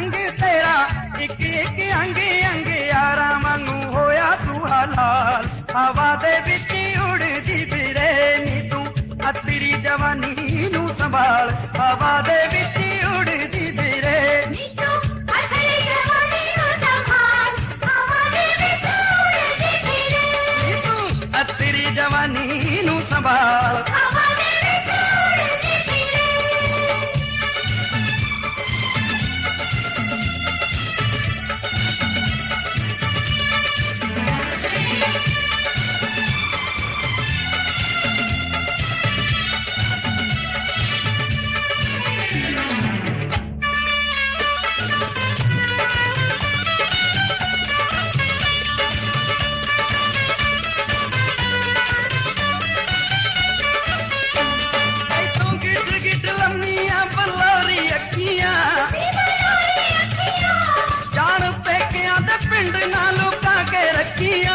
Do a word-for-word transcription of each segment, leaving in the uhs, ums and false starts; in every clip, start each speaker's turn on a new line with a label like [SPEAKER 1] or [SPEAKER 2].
[SPEAKER 1] रंग तेरा एक एक अंग अंग यारा वांगू होया तू हलाल हवा दे विच उड़दी फिरे नी तू अतरी जवानी नू संभाल हवा दे विच उड़दी फिरे नी तू अतरी जवानी नू संभाल हवा दे विच उड़दी फिरे नी तू अतरी जवानी नू संभाल हवा दे विच उड़दी फिरे जान पेकियां दे पिंड ना लुका के रखियां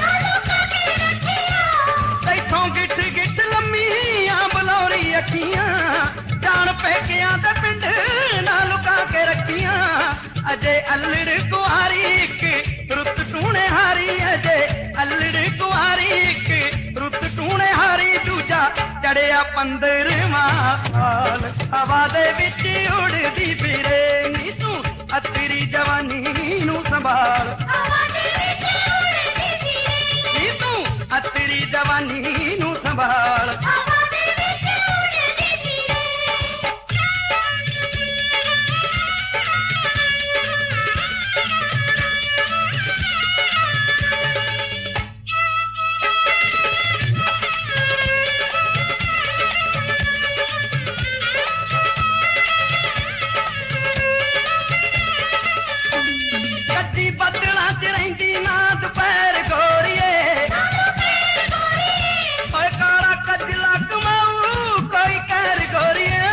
[SPEAKER 1] तैथों गिठ गिठ लम्मियां बलौरी अखियां जान पेकियां दे पिंड ना लुका के रखियां अजे अल्लड़ कुआरी एक रुत टूने हारी अजे अल्लड़ कुआरी एक रुत टूने हारी दूजा चढ़िया पंद्रहवां साल हवा दे विच उड़दी फिरे नी तू अतरी जवानी नू संभाल नी तू अतरी जवानी नू संभाल बदला च रहिंदी ना दोपहर गोरिए ओए काला कजला कमाऊ कोई कहर गोरिए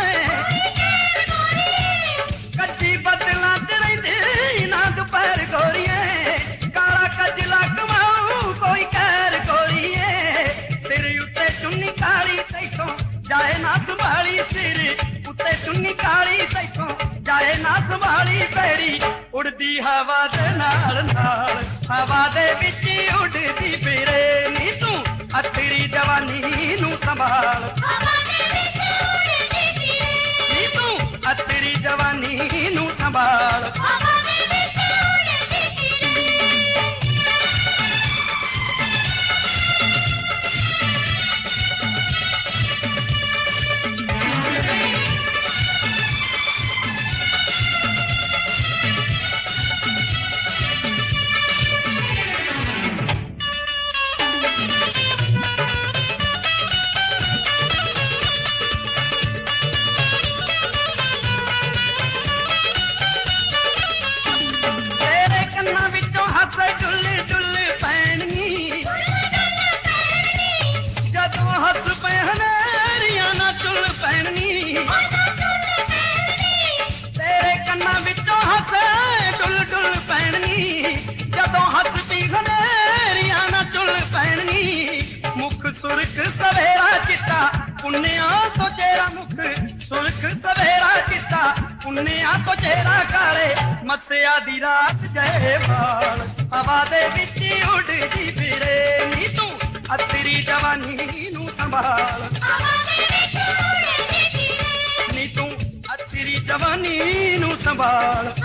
[SPEAKER 1] कच्ची बदला च रहिंदी ना दोपहर गोरिए काला कजला कमाऊ कोई कहर गोरिए तेरे उत्ते चुन्नी काली तैथों जाए ना संभाली तेरे उत्ते चुन्नी काली तैथों जाए ना संभाली पैड़ी उड़दी हवा दे नाल नाल हवा दे विच उड़दी फिरे नी तू अतरी जवानी नू संभाल नी तू अतरी जवानी नू संभाल तेरे कन्ना विचों हसे डुल डुल पैणनी जदों हसदी खनेरियां ना चुल पैणनी मुख सुरख सवेरा चिट्टा पुन्निया तो चेहरा मुख सुरख सवेरा चिट्टा पुन्निया तो चेहरा काले मत्सिया दी रात जय बाल हवा दे विच उड़दी फिरे नी तू अतरी जवानी नू संभाल नी तू अतरी जवानी नू संभाल